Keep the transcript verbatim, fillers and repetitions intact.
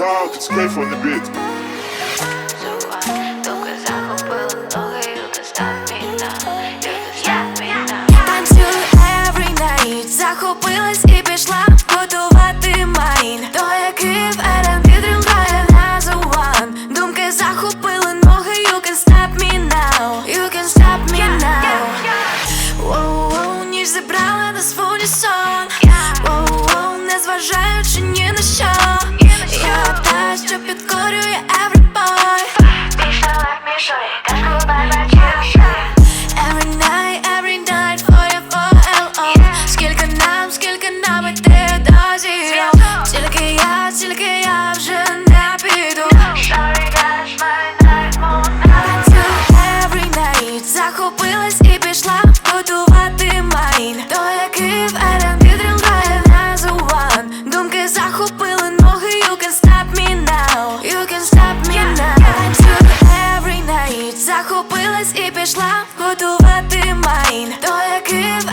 talk, it's Cave on the beat. Танцюю every night, захопилась і пішла готувати майн. То який в ер енд бі дріл грає на the one. Думки захопили ноги, you can stop me now, you can stop me now. Воу-воу, ніж зібрала нас в унісон. Воу-воу, не зважаючи ні на що. Я та, що підкорює every boy. Every night, every night, for you, for ел о. Скільки нам, скільки нам іти до зірок. Тільки я, тільки я вже не піду. Танцюю every night, захопилась і пішла готувати майн. То який в ер енд бі дріл грає на the one. Думки захопили ноги, you can stop me now, you can stop me now. Танцюю every night, захопилась і пішла готувати майн. То який в